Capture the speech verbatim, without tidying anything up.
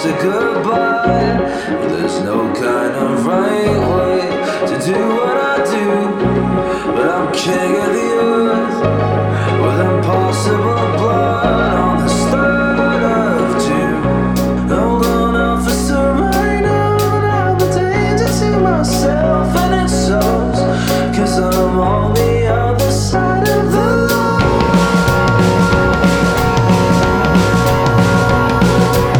just a goodbye. There's no kind of right way to do what I do, but I'm king